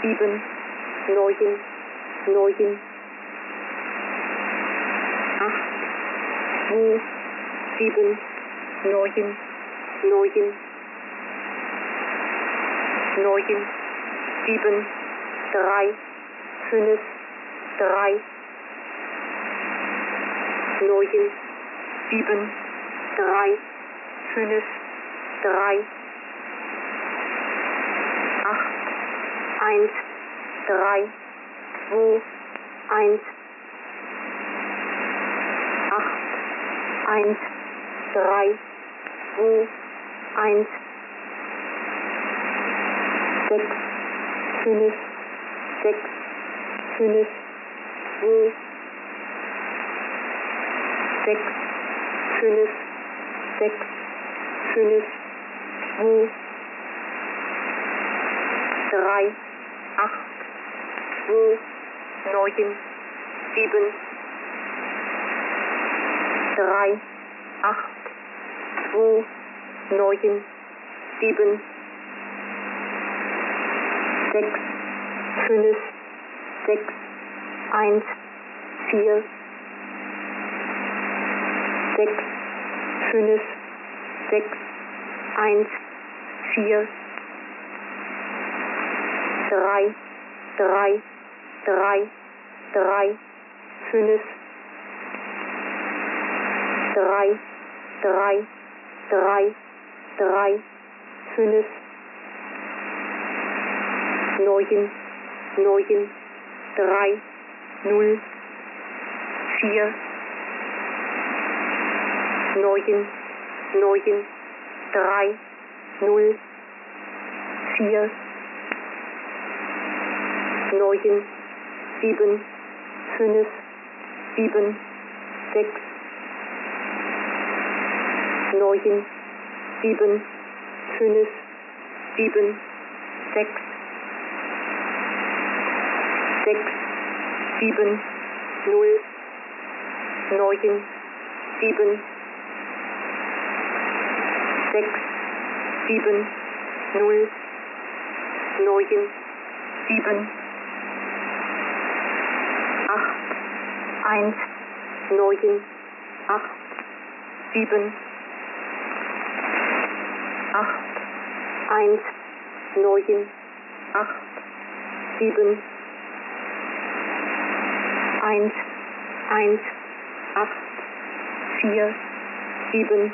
7, 9, 9, 8, 2, 7, 9, 9, 9, 7, 3, 5, 3, 9, 7, 3, 5, 3, 8, 1, 3, 2, 1, 8, 1, 3, 2, 1, 6, 5, 6, 5, 2, 6, 5, 6, 5, 2, 3, 8, 2, 9, 7, 3, 8, 2, 9, 7, 6, 5, 6, 1, 4, 6, 5, 6, 1, 4, 3, 3, 3, 3, 5, 3, 3, 3, 3, 5, 9, 9, 3, 0, 4, 9, 9, 3, 0, 4, 9, 7, 5, 7, 6, 9, 7, 5, 7, 6, 6, 7, 0, 9, 7, 6, 7, 0, 9, 7, 8, 1, 9, 8, 7, 8, 1, 9, 8, 7, 1, 1, 8, 4, 7,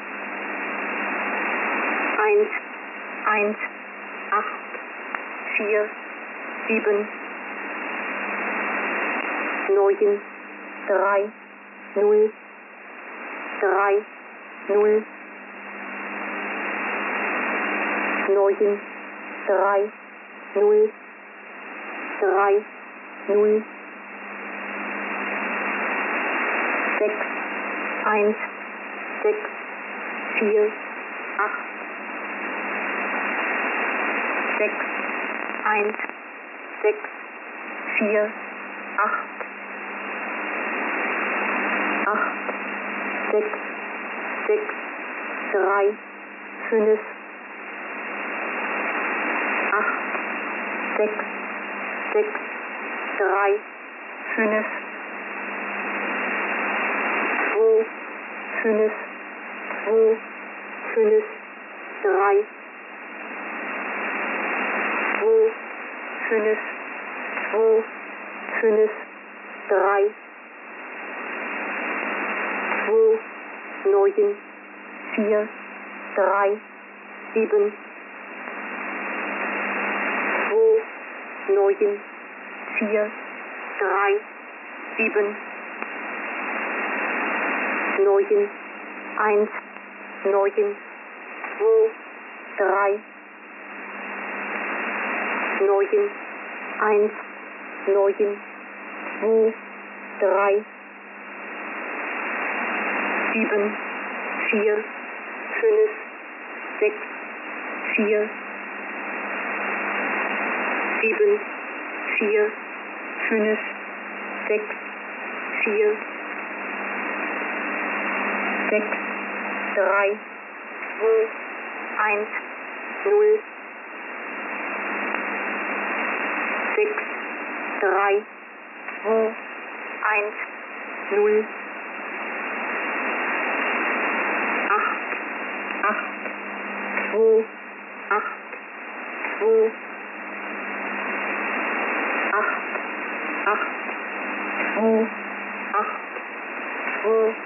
1, 1, 8, 4, 7, 9, 3, 0, 3, 0, 9, 3, 0, 3, 0, 6, 1, 6, 4, 8, 6, 1, 6, 4, 8, 8, 6, 6, 3, 5, 8, 6, 6, 3, 5, 2, 5, 2, 5, 3, 2, 5, 2, 5, 3, 2, 9, 4, 3, 7, 2, 9, 4, 3, 7, 9, 1, 9, 2, 3, 9, 1, 9, 2, 3, 7, 4, 5, 6, 4, 7, 4, 5, 6, 4, 6, 3, 2, 1, 0, 6, 3, 2, 1, 0, 8, 8, 2, 8, 2, 8, 8, 2, 8, 2,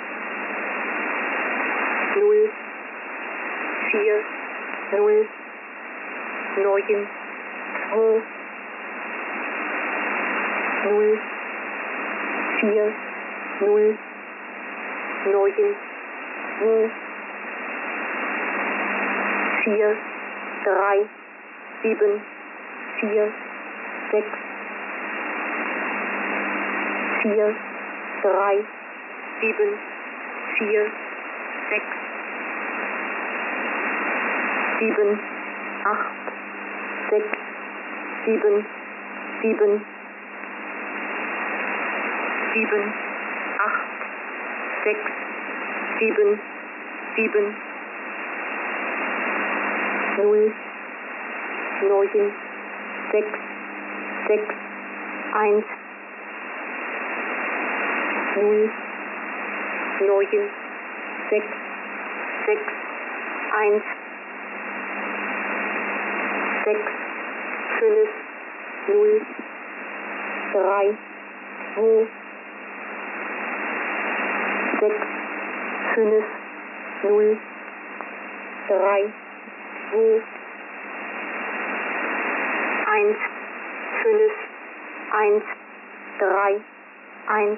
0, 4, 0, 9, 2, 0, 4, 0, 9, 2, 4, 3, 7, 4, 6, 4, 3, 7, 4, 6, 7, 8, 6, 7, 7, 7, 8, 6, 7, 7, 0, 9, 6, 6, 1, 0, 9, 6, 6, 1, 6, 5, 0, 3, 2, 6, 5, 0, 3, 2, 1, 5, 1, 3, 1,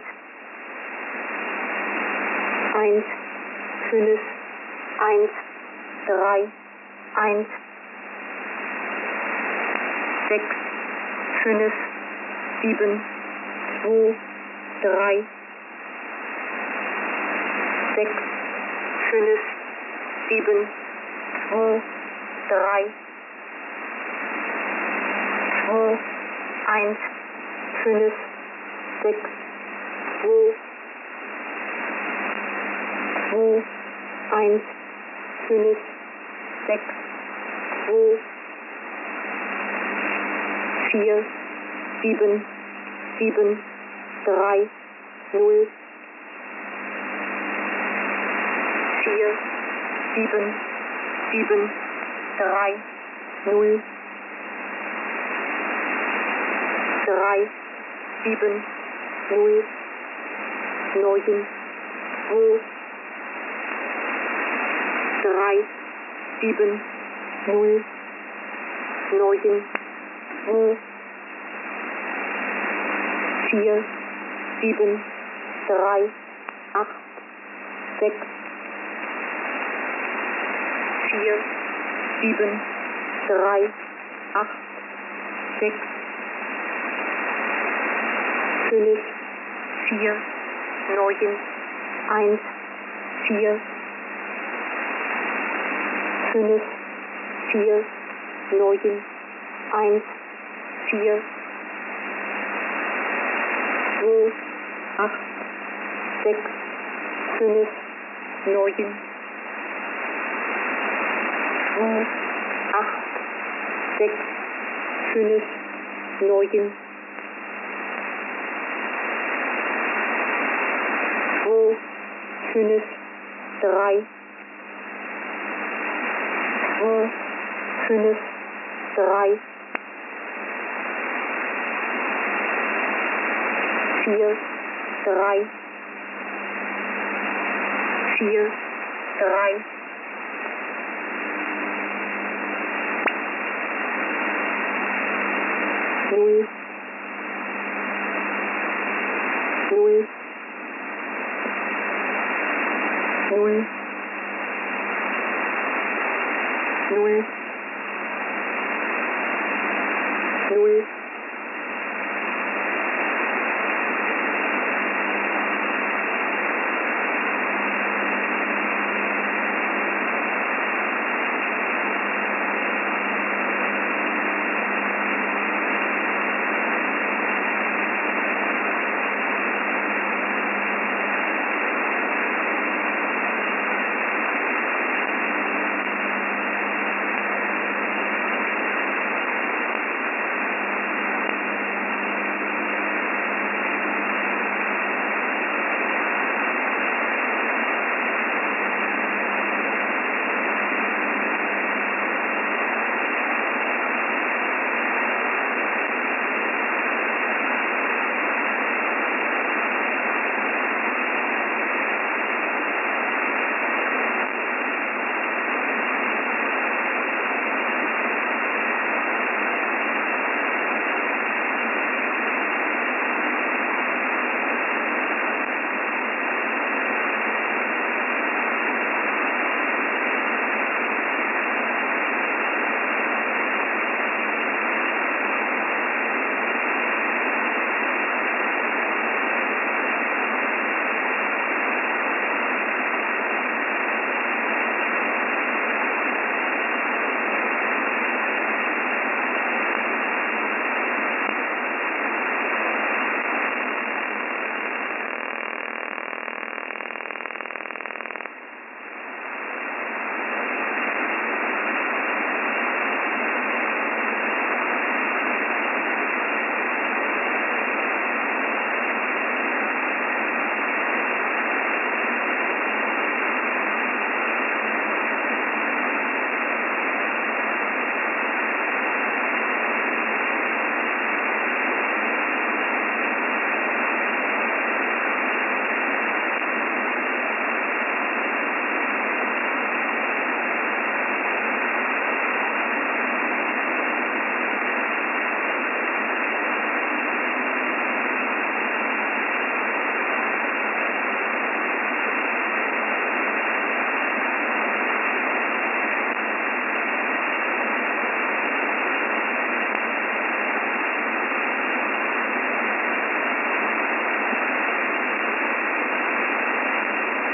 1, 5, 1, 3, 1, 6, 5, 7, 2, 3, 6, 5, 7, 2, 3, 2, 1, 5, 6, 2, 2, 1, 5, 6, 2, 4, 7, 7, 3, 0, 4, 7, 7, 3, 0, 3, 7, 0, 9, 2, 3, 7, 0, 9, 2, 4, 7, 3, 8, 6, 4, 7, 3, 8, 6, 5, 4, 9, 1, 4, 5, 4, 9, 1, 4, 2, 8, 6, 5, 9, 2, 8, 6, 5, 9, 2, 5, 3, 2, 5, 3, 4, 3, 4, 3, 0, 0, 0, 0, 0,